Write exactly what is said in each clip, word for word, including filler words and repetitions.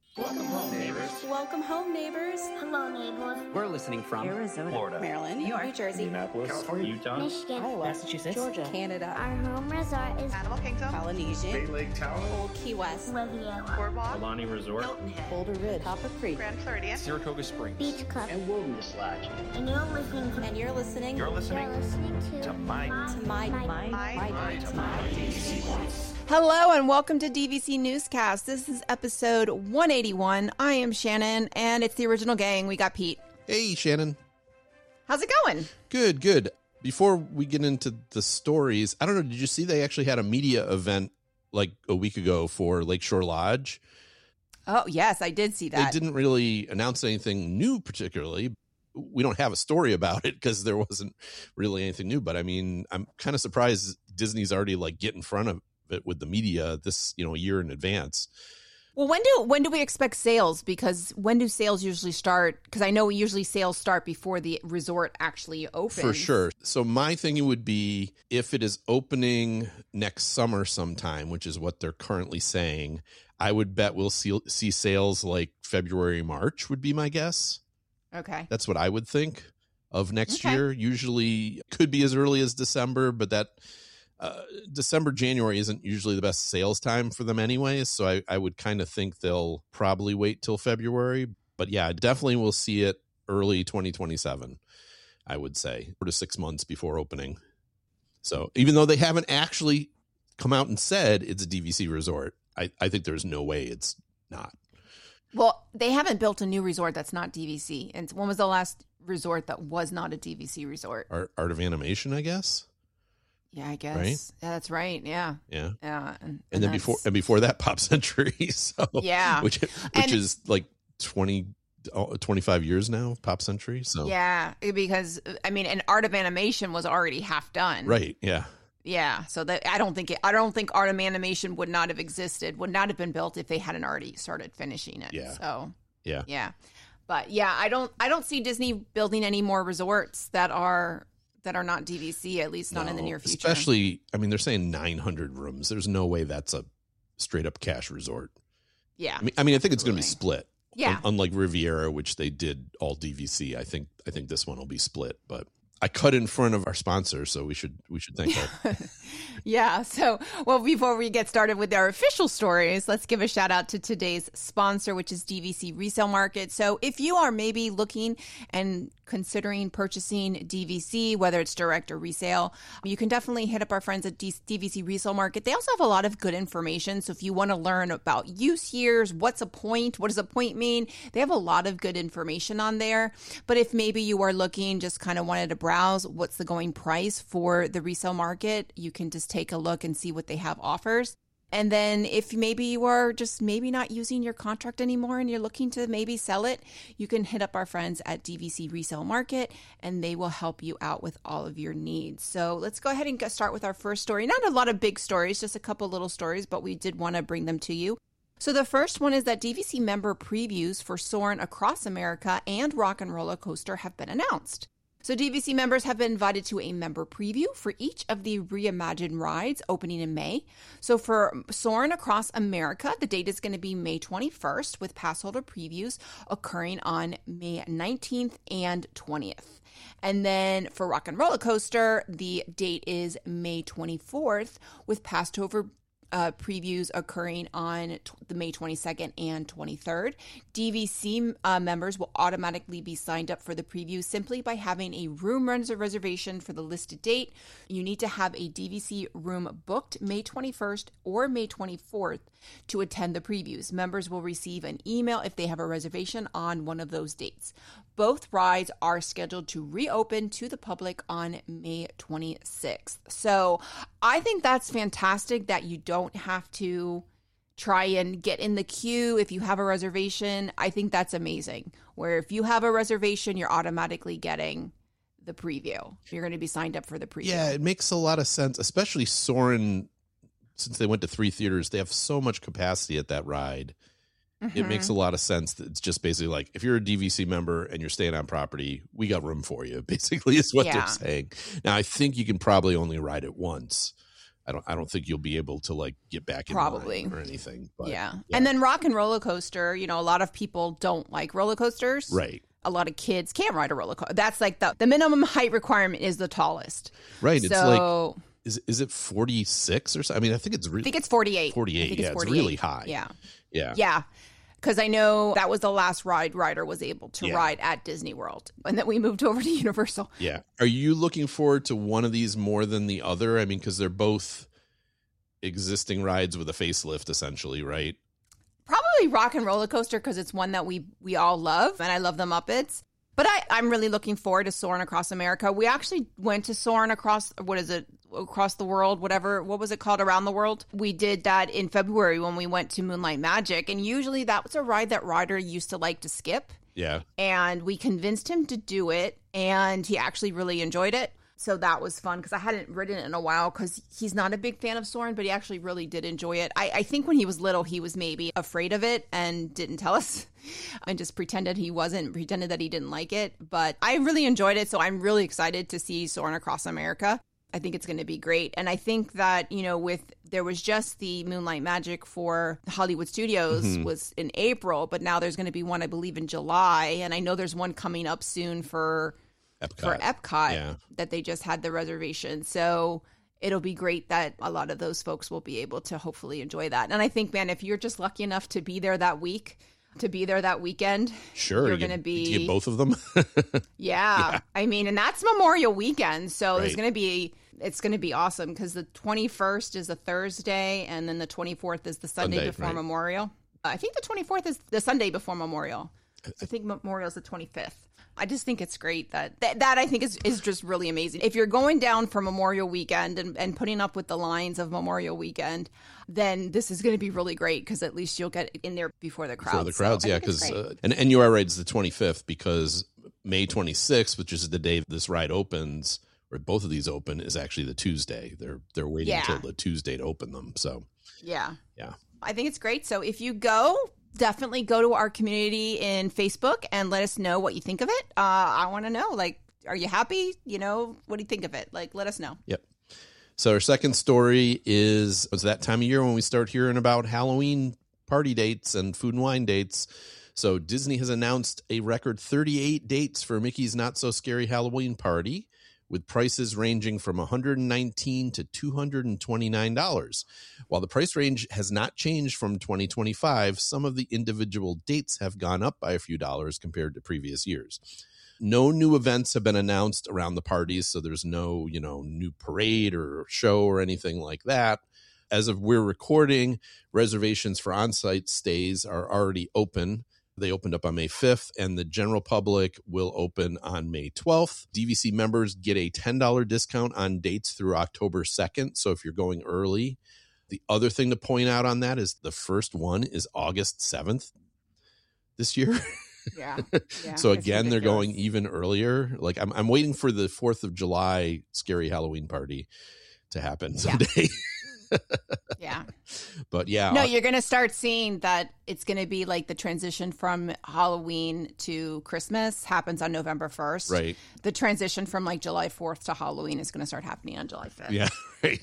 Welcome home, neighbors. Welcome home, neighbors. Hello, neighbors. We're listening from Arizona, Florida, Maryland, New York, New Jersey, Minneapolis, California, Utah, Michigan. Iowa, Massachusetts, Georgia, Canada, Our home resort is Animal Kingdom, Polynesian, Bay Lake Tower, Old Key West, Riviera, Boardwalk, Alani Resort, Hilton Head, Boulder Ridge, Copper Creek, Grand Floridian, Saratoga Springs, Beach Club. and Wilderness Lodge. And you're listening to and you're listening You're You're listening listening to, to my, to my, my, My- my, My- to my. D V C voice. Hello and welcome to D V C Newscast. This is episode one eighty-one. I am Shannon and it's the original gang. We got Pete. Hey, Shannon. How's it going? Good, good. Before we get into the stories, I don't know, did you see they actually had a media event like a week ago for Lakeshore Lodge? Oh, yes, I did see They that. didn't really announce anything new particularly. We don't have a story about it because there wasn't really anything new. But I mean, I'm kind of surprised Disney's already like get in front of it with the media this, you know, a year in advance. Well, when do when do we expect sales? Because when do sales usually start? Because I know usually sales start before the resort actually opens. For sure. So my thinking would be if it is opening next summer sometime, which is what they're currently saying, I would bet we'll see, see sales like February, March would be my guess. Okay. That's what I would think of next Okay. year. Usually could be as early as December, but that uh, December, January isn't usually the best sales time for them anyways. So I, I would kind of think they'll probably wait till February. But yeah, definitely we'll see it early twenty twenty-seven, I would say, four to six months before opening. So even though they haven't actually come out and said it's a D V C resort, I, I think there's no way it's not. Well, they haven't built a new resort that's not D V C. And when was the last resort that was not a D V C resort? Art, Art of Animation, I guess. Yeah, I guess. Right? Yeah, that's right. Yeah. Yeah. Yeah. And, And, and then before that's- and before that, Pop Century. So Yeah. which which And- is like twenty, oh, twenty-five years now, Pop Century. So Yeah, because I mean, and Art of Animation was already half done. right, yeah, Yeah, so that I don't think it, I don't think Art of Animation would not have existed, would not have been built if they hadn't already started finishing it. Yeah. So yeah. yeah, but yeah, I don't I don't see Disney building any more resorts that are that are not D V C, at least not in the No, near future. Especially, I mean, they're saying nine hundred rooms. There's no way that's a straight up cash resort. yeah, I mean, I mean, I think it's going to be Absolutely. split. yeah. Un- unlike Riviera, which they did all D V C, I think I think this one will be split. But I cut in front of our sponsor, so we should we should thank our Yeah. So, well, before we get started with our official stories, let's give a shout out to today's sponsor, which is D V C Resale Market. So, if you are maybe looking and considering purchasing D V C, whether it's direct or resale, you can definitely hit up our friends at D- DVC Resale Market. They also have a lot of good information. So, if you want to learn about use years, what's a point, what does a point mean, they have a lot of good information on there. But if maybe you are looking, just kind of wanted to browse what's the going price for the resale market, you can just take a look and see what they have offers. And then if maybe you are just maybe not using your contract anymore and you're looking to maybe sell it, you can hit up our friends at D V C Resale Market and they will help you out with all of your needs. So let's go ahead and get start with our first story. Not a lot of big stories, just a couple little stories, but we did want to bring them to you. So the first one is that D V C member previews for Soarin' Across America and Rock and Roller Coaster have been announced. So D V C members have been invited to a member preview for each of the reimagined rides opening in May. So for Soarin' Across America, the date is going to be May twenty-first with pass holder previews occurring on May nineteenth and twentieth. And then for Rock and Roller Coaster, the date is May twenty-fourth with pass holder Uh, previews occurring on t- the May twenty-second and twenty-third. D V C uh, members will automatically be signed up for the preview simply by having a room res- reservation for the listed date. You need to have a D V C room booked May twenty-first or May twenty-fourth to attend the previews. Members will receive an email if they have a reservation on one of those dates. Both rides are scheduled to reopen to the public on May twenty-sixth. So I think that's fantastic that you don't have to try and get in the queue if you have a reservation. I think that's amazing. Where if you have a reservation, you're automatically getting the preview. You're going to be signed up for the preview. Yeah, it makes a lot of sense, especially Soarin', since they went to three theaters, they have so much capacity at that ride. Mm-hmm. It makes a lot of sense that it's just basically like, if you're a D V C member and you're staying on property, we got room for you, basically is what Yeah. they're saying. Now, I think you can probably only ride it once. I don't I don't think you'll be able to like get back in Probably. line or anything. But, yeah. yeah. And then Rock and Roller Coaster, you know, a lot of people don't like roller coasters. Right. A lot of kids can't ride a roller coaster. That's like the, the minimum height requirement is the tallest. Right. It's so, like, is is it forty-six or something? I mean, I think it's really I think it's forty-eight. forty-eight. I think Yeah, it's, it's really high. Yeah. Yeah. Yeah. Because I know that was the last ride Ryder was able to Yeah. ride at Disney World. And then we moved over to Universal. Yeah. Are you looking forward to one of these more than the other? I mean, because they're both existing rides with a facelift, essentially, right? Probably Rock and Roller Coaster because it's one that we we all love. And I love the Muppets. But I, I'm really looking forward to Soarin' Across America. We actually went to Soarin' Across, what is it, across the world, whatever, what was it called, Around the World? We did that in February when we went to Moonlight Magic. And usually that was a ride that Ryder used to like to skip. Yeah. And we convinced him to do it. And he actually really enjoyed it. So that was fun because I hadn't ridden it in a while because he's not a big fan of Soarin', but he actually really did enjoy it. I, I think when he was little, he was maybe afraid of it and didn't tell us and just pretended he wasn't, pretended that he didn't like it. But I really enjoyed it. So I'm really excited to see Soarin' Across America. I think it's going to be great. And I think that, you know, with there was just the Moonlight Magic for Hollywood Studios Mhm. was in April, but now there's going to be one, I believe, in July. And I know there's one coming up soon for Epcot. for Epcot Yeah. that they just had the reservation. So it'll be great that a lot of those folks will be able to hopefully enjoy that. And I think, man, if you're just lucky enough to be there that week, to be there that weekend, Sure. you're you going to get- be you get both of them. yeah. Yeah. I mean, and that's Memorial Weekend. So there's Right. going to be, it's going to be awesome because the twenty-first is a Thursday and then the twenty-fourth is the Sunday, Sunday, before right. Memorial. I think the twenty-fourth is the Sunday before Memorial. I think Memorial is the twenty-fifth. I just think it's great that that, that I think is, is just really amazing. If you're going down for Memorial Weekend and, and putting up with the lines of Memorial Weekend, then this is going to be really great because at least you'll get in there before the crowds. For the crowds, So I yeah. think it's Because great. uh, and, and you are right, it's the twenty-fifth because May twenty-sixth, which is the day this ride opens, or both of these open, is actually the Tuesday. They're they're waiting Yeah. until the Tuesday to open them. So, Yeah. yeah. I think it's great. So if you go, definitely go to our community in Facebook and let us know what you think of it. Uh, I want to know, like, are you happy? You know, what do you think of it? Like, let us know. Yep. So our second story is it's that time of year when we start hearing about Halloween party dates and food and wine dates. So Disney has announced a record thirty-eight dates for Mickey's Not So Scary Halloween Party, with prices ranging from one hundred nineteen dollars to two hundred twenty-nine dollars. While the price range has not changed from twenty twenty-five, some of the individual dates have gone up by a few dollars compared to previous years. No new events have been announced around the parties, so there's no, you know, new parade or show or anything like that. As of we're recording, reservations for on-site stays are already open. They opened up on May fifth, and the general public will open on May twelfth. D V C members get a ten dollars discount on dates through October second, so if you're going early. The other thing to point out on that is the first one is August seventh this year. Yeah. yeah So it's again, they're ridiculous. going even earlier. Like I'm, I'm waiting for the fourth of July scary Halloween party to happen Yeah. someday. Yeah. But yeah, No, you're going to start seeing that it's going to be like the transition from Halloween to Christmas happens on November first. right. The transition from like July fourth to Halloween is going to start happening on July fifth. Yeah, right.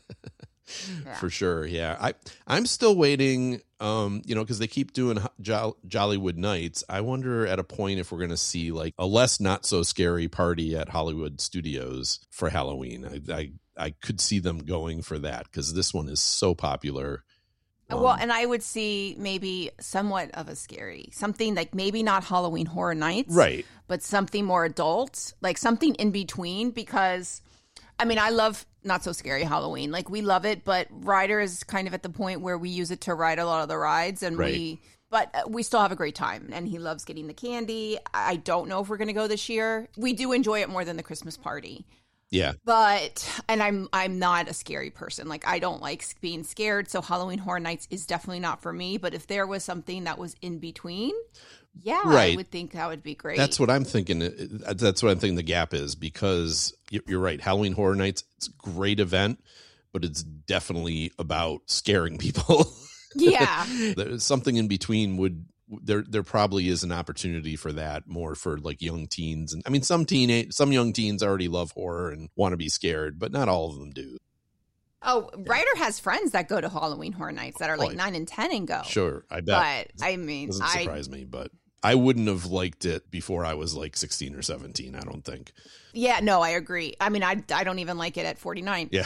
Yeah. For sure. Yeah. I, I'm still waiting, um, you know, because they keep doing jo- Jollywood Nights. I wonder at a point if we're going to see like a less not so scary party at Hollywood Studios for Halloween. I, I, I could see them going for that because this one is so popular. Well, Um, and I would see maybe somewhat of a scary, something like maybe not Halloween Horror Nights, right. but something more adult, like something in between. Because, I mean, I love Not So Scary Halloween, like we love it, but Ryder is kind of at the point where we use it to ride a lot of the rides, and Right. we, but uh, we still have a great time, and he loves getting the candy. I don't know if we're going to go this year. We do enjoy it more than the Christmas party. Yeah. But and I'm I'm not a scary person. Like I don't like being scared. So Halloween Horror Nights is definitely not for me. But if there was something that was in between, yeah, Right. I would think that would be great. That's what I'm thinking. That's what I'm thinking the gap is because you're right. Halloween Horror Nights, it's a great event, but it's definitely about scaring people. Yeah. There's something in between would there there probably is an opportunity for that more for like young teens. And I mean, some teenage, some young teens already love horror and want to be scared, but not all of them do. Oh, Ryder has friends that go to Halloween Horror Nights that are like Oh, I- nine and ten and go. Sure, I bet. But I mean, Doesn't I surprise me, but I wouldn't have liked it before I was like sixteen or seventeen, I don't think. yeah, no, I agree. I mean, I I don't even like it at forty-nine. Yeah.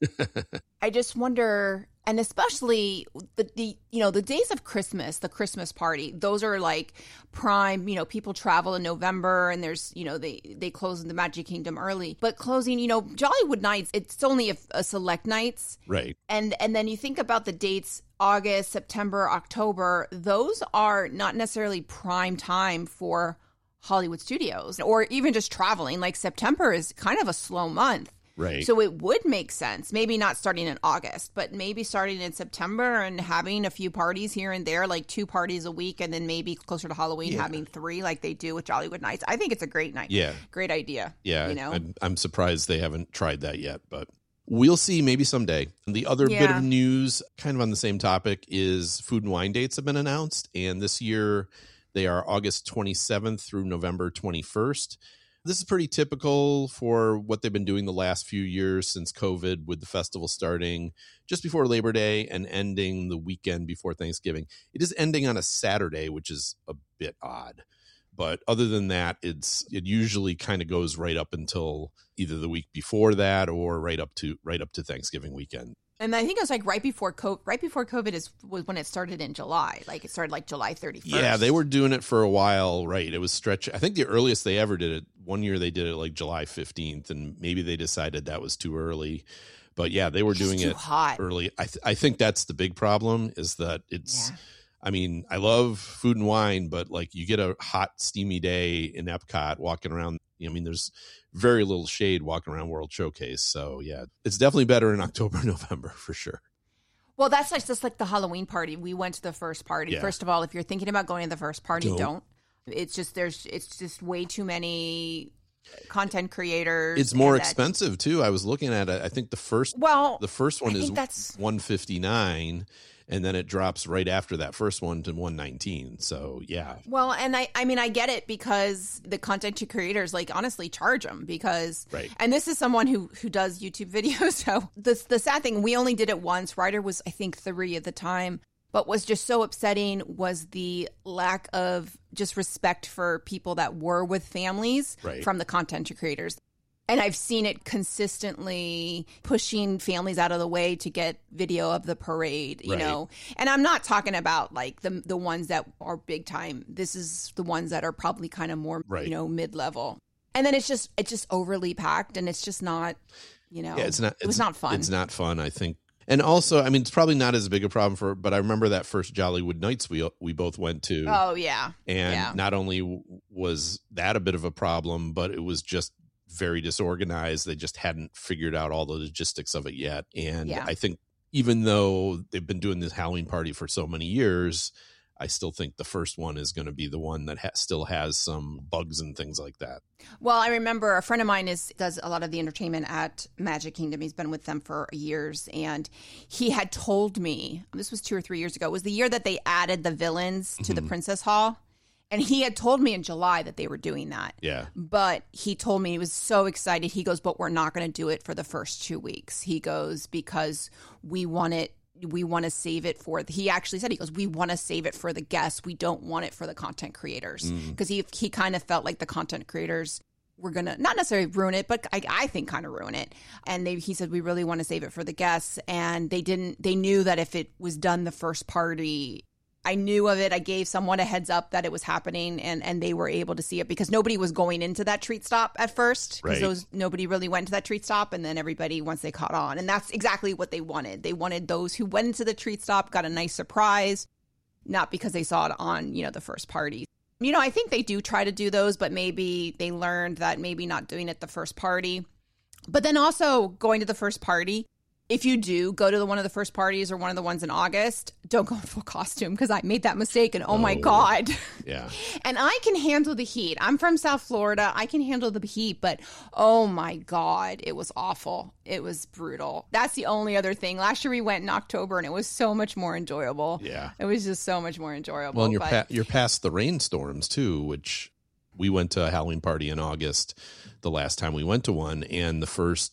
I just wonder, and especially the, the you know the days of Christmas, the Christmas party, those are like prime. You know, people travel in November, and there's you know they they close in the Magic Kingdom early, but closing, you know, Jollywood Nights, it's only a, a select nights, Right. and and then you think about the dates: August, September, October. Those are not necessarily prime time for Hollywood studios, or even just traveling. Like September is kind of a slow month. Right. So it would make sense, maybe not starting in August, but maybe starting in September and having a few parties here and there, like two parties a week, and then maybe closer to Halloween Yeah. having three like they do with Jollywood Nights. I think it's a great night. Yeah. Great idea. Yeah. You know? I'm, I'm surprised they haven't tried that yet, but we'll see maybe someday. And the other bit Yeah. of news, kind of on the same topic, is Food and Wine dates have been announced. And this year they are August twenty-seventh through November twenty-first. This is pretty typical for what they've been doing the last few years since COVID, with the festival starting just before Labor Day and ending the weekend before Thanksgiving. It is ending on a Saturday, which is a bit odd. But other than that, it's it usually kind of goes right up until either the week before that or right up to right up to Thanksgiving weekend. And I think it was like right before COVID, right before COVID is was when it started in July. Like it started like July thirty-first. Yeah, they were doing it for a while, right? It was stretch. I think the earliest they ever did it, one year they did it like July fifteenth, and maybe they decided that was too early. But yeah, they were It's just doing too it hot. early. I th- I think that's the big problem, is that it's Yeah. I mean, I love Food and Wine, but like you get a hot, steamy day in Epcot walking around. I mean, there's very little shade walking around World Showcase. So yeah, it's definitely better in October, November for sure. Well, that's like just like the Halloween party. We went to the first party. Yeah. First of all, if you're thinking about going to the first party, Don't. don't. It's just there's it's just way too many content creators. It's more and that- expensive too. I was looking at it. I think the first Well, the first one I is think that's one fifty-nine, and then it drops right after that first one to one nineteen. So yeah, well, and I I mean I get it, because the content creators, like, honestly charge them, because Right. And this is someone who who does YouTube videos. So the the sad thing, we only did it once. Ryder was, I think, three at the time. But what's just so upsetting was the lack of just respect for people that were with families Right. from the content creators. And I've seen it consistently pushing families out of the way to get video of the parade, you Right. know. And I'm not talking about like the the ones that are big time. This is the ones that are probably kind of more, Right. you know, mid level. And then it's just it's just overly packed, and it's just not, you know, yeah, it's not. it was it's, not fun. It's not fun, I think. And also, I mean, it's probably not as big a problem for. But I remember that first Jollywood Nights we we both went to. Oh yeah, And yeah. not only w- was that a bit of a problem, but it was just very disorganized. They just hadn't figured out all the logistics of it yet. And Yeah. I think even though they've been doing this Halloween party for so many years, I still think the first one is going to be the one that ha- still has some bugs and things like that. Well, I remember a friend of mine is does a lot of the entertainment at Magic Kingdom. He's been with them for years, and he had told me, this was two or three years ago, it was the year that they added the villains to the Princess Hall. And he had told me in July that they were doing that. Yeah. But he told me he was so excited. He goes, but we're not going to do it for the first two weeks. He goes, because we want it. We want to save it for, he actually said, he goes, we want to save it for the guests. We don't want it for the content creators. Because he, he kind of felt like the content creators were going to not necessarily ruin it, but I, I think kind of ruin it. And they, he said, we really want to save it for the guests. And they didn't, they knew that if it was done the first party, I knew of it. I gave someone a heads up that it was happening, and, and they were able to see it, because nobody was going into that treat stop at first, because Right. those nobody really went to that treat stop, and then everybody, once they caught on, and that's exactly what they wanted. They wanted those who went into the treat stop got a nice surprise, not because they saw it on, you know, the first party. You know, I think they do try to do those, but maybe they learned that maybe not doing it the first party. But then also going to the first party, if you do go to the, one of the first parties or one of the ones in August, don't go in full costume, because I made that mistake, and oh my Oh. God. Yeah. And I can handle the heat. I'm from South Florida. I can handle the heat, but oh my God, it was awful. It was brutal. That's the only other thing. Last year we went in October, and it was so much more enjoyable. Yeah. It was just so much more enjoyable. Well, and you're, but- pa- you're past the rainstorms too, which we went to a Halloween party in August the last time we went to one. And the first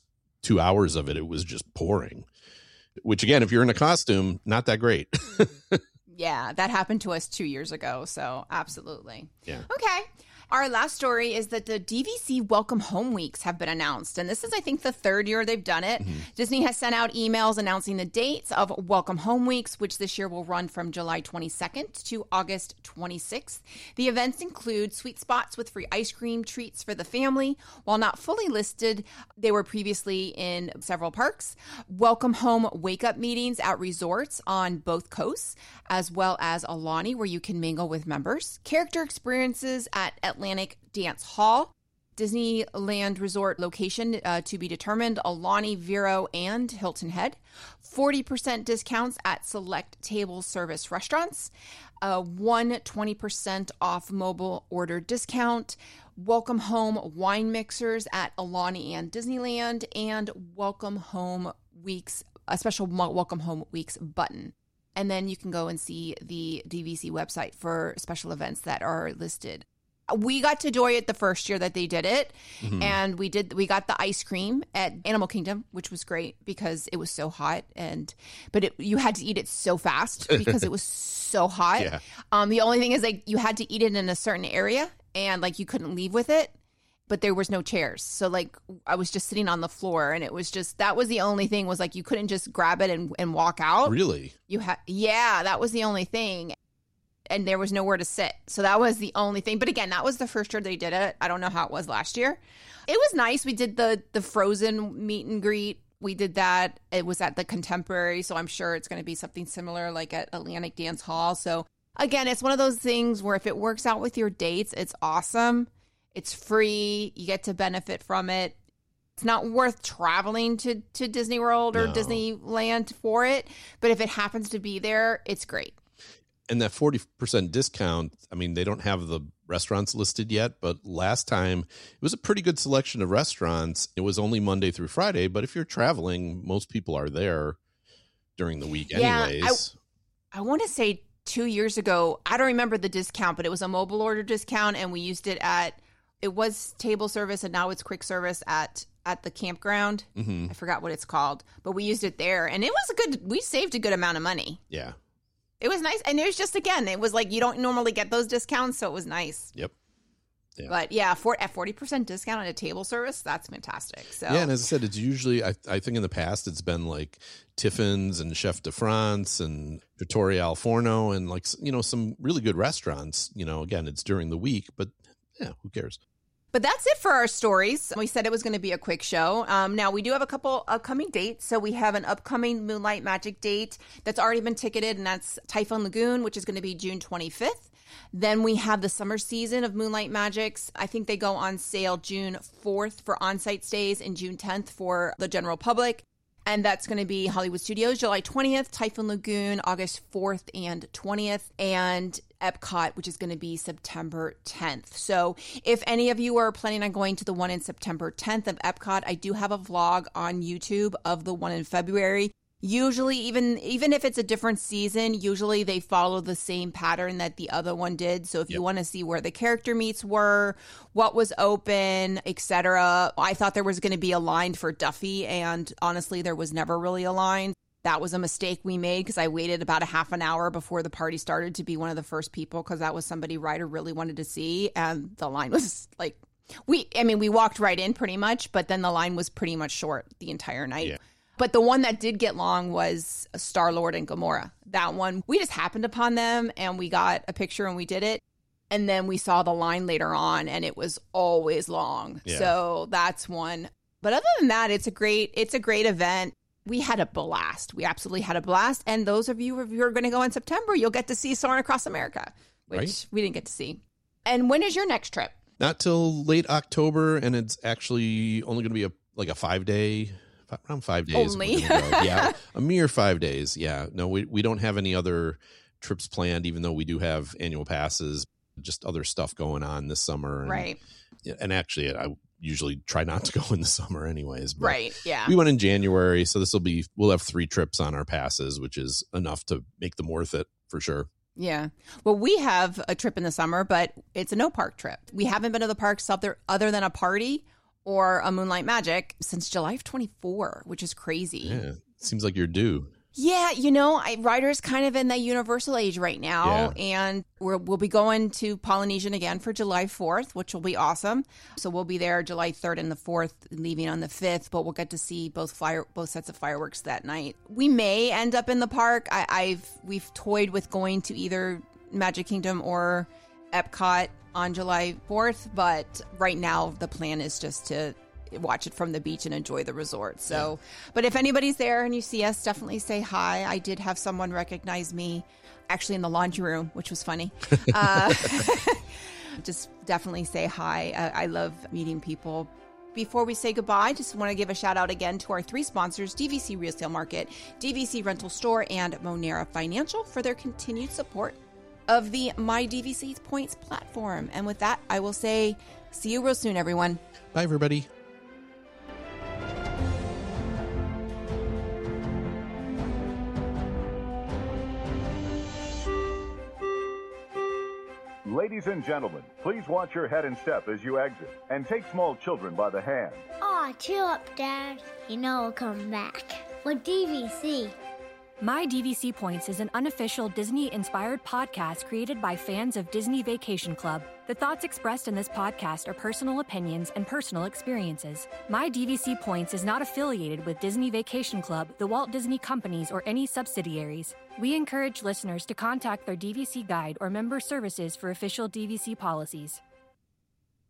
two hours of it, it was just pouring. Which, again, if you're in a costume, not that great. Yeah, that happened to us two years ago. So absolutely. Yeah. Okay. Our last story is that the D V C Welcome Home Weeks have been announced. And this is, I think, the third year they've done it. Mm-hmm. Disney has sent out emails announcing the dates of Welcome Home Weeks, which this year will run from July twenty-second to August twenty-sixth. The events include sweet spots with free ice cream treats for the family. While not fully listed, they were previously in several parks. Welcome Home wake-up meetings at resorts on both coasts, as well as Aulani, where you can mingle with members. Character experiences at Atlantic Dance Hall, Disneyland Resort location uh, to be determined, Aulani, Vero, and Hilton Head. forty percent discounts at select table service restaurants. Uh, one twenty percent off mobile order discount. Welcome Home wine mixers at Aulani and Disneyland. And Welcome Home Weeks, a special Welcome Home Weeks button. And then you can go and see the D V C website for special events that are listed. We got to enjoy it the first year that they did it. Mm-hmm. And we did, we got the ice cream at Animal Kingdom, which was great because it was so hot. And, but it, you had to eat it so fast because it was so hot. Yeah. Um, the only thing is like you had to eat it in a certain area and like you couldn't leave with it, but there was no chairs. So like I was just sitting on the floor and it was just, that was the only thing was like you couldn't just grab it and, and walk out. Really? You had, yeah, that was the only thing. And there was nowhere to sit. So that was the only thing. But again, that was the first year they did it. I don't know how it was last year. It was nice. We did the the Frozen meet and greet. We did that. It was at the Contemporary. So I'm sure it's going to be something similar like at Atlantic Dance Hall. So again, it's one of those things where if it works out with your dates, it's awesome. It's free. You get to benefit from it. It's not worth traveling to, to Disney World or No. Disneyland for it. But if it happens to be there, it's great. And that forty percent discount, I mean, they don't have the restaurants listed yet, but last time it was a pretty good selection of restaurants. It was only Monday through Friday, but if you're traveling, most people are there during the week Yeah, anyways. I, I want to say two years ago, I don't remember the discount, but it was a mobile order discount, and we used it at, it was table service, and now it's quick service at at the campground. Mm-hmm. I forgot what it's called, but we used it there, and it was a good, we saved a good amount of money. Yeah. It was nice. And it was just, again, it was like you don't normally get those discounts, so it was nice. Yep. Yeah. But yeah, for at forty percent discount on a table service, that's fantastic. So Yeah, and as I said, it's usually, I, I think in the past, it's been like Tiffin's and Chef de France and Trattoria Al Forno and like, you know, some really good restaurants. You know, again, it's during the week, but yeah, who cares? But that's it for our stories. We said it was going to be a quick show. Um, now, we do have a couple upcoming dates. So we have an upcoming Moonlight Magic date that's already been ticketed, and that's Typhoon Lagoon, which is going to be June twenty-fifth. Then we have the summer season of Moonlight Magics. I think they go on sale June fourth for on-site stays and June tenth for the general public. And that's going to be Hollywood Studios, July twentieth, Typhoon Lagoon, August fourth and twentieth, and Epcot, which is going to be September tenth. So if any of you are planning on going to the one in September tenth of Epcot, I do have a vlog on YouTube of the one in February. Usually, even even if it's a different season, usually they follow the same pattern that the other one did. So if Yep. you want to see where the character meets were, what was open, et cetera, I thought there was going to be a line for Duffy, and honestly, there was never really a line. That was a mistake we made because I waited about a half an hour before the party started to be one of the first people because that was somebody Ryder really wanted to see, and the line was like, we. I mean, we walked right in pretty much, but then the line was pretty much short the entire night. Yeah. But the one that did get long was Star-Lord and Gamora. That one, we just happened upon them and we got a picture and we did it. And then we saw the line later on and it was always long. Yeah. So that's one. But other than that, it's a great, it's a great event. We had a blast. We absolutely had a blast. And those of you who are going to go in September, you'll get to see Soarin' Across America, which Right. we didn't get to see. And when is your next trip? Not till late October, and it's actually only going to be a like a five day, around five days. Only? we're gonna go. Yeah, a mere five days. Yeah, no, we we don't have any other trips planned, even though we do have annual passes. Just other stuff going on this summer, and, Right. And actually, I usually try not to go in the summer, anyways. But Right. Yeah. we went in January, so this will be we'll have three trips on our passes, which is enough to make them worth it for sure. Yeah. Well, we have a trip in the summer, but it's a no park trip. We haven't been to the parks other, other than a party or a Moonlight Magic since July of twenty-four, which is crazy. Yeah, seems like you're due. Yeah, you know, I, Ryder's kind of in that universal age right now, Yeah. and we're, we'll be going to Polynesian again for July fourth, which will be awesome. So we'll be there July third and the fourth, leaving on the fifth, but we'll get to see both fire both sets of fireworks that night. We may end up in the park. I, I've we've toyed with going to either Magic Kingdom or Epcot on July fourth, but right now the plan is just to watch it from the beach and enjoy the resort. So, yeah. But if anybody's there and you see us, definitely say hi. I did have someone recognize me actually in the laundry room, which was funny. uh, just definitely say hi. I, I love meeting people. Before we say goodbye, just want to give a shout out again to our three sponsors, D V C Resale Market, D V C Rental Store, and Monera Financial for their continued support of the My D V C Points platform. And with that, I will say see you real soon, everyone. Bye, everybody. Ladies and gentlemen, please watch your head and step as you exit, and take small children by the hand. Aw, chill up, Dad. You know I'll come back. With D V C. My D V C Points is an unofficial Disney-inspired podcast created by fans of Disney Vacation Club. The thoughts expressed in this podcast are personal opinions and personal experiences. My D V C Points is not affiliated with Disney Vacation Club, the Walt Disney Companies, or any subsidiaries. We encourage listeners to contact their D V C guide or member services for official D V C policies.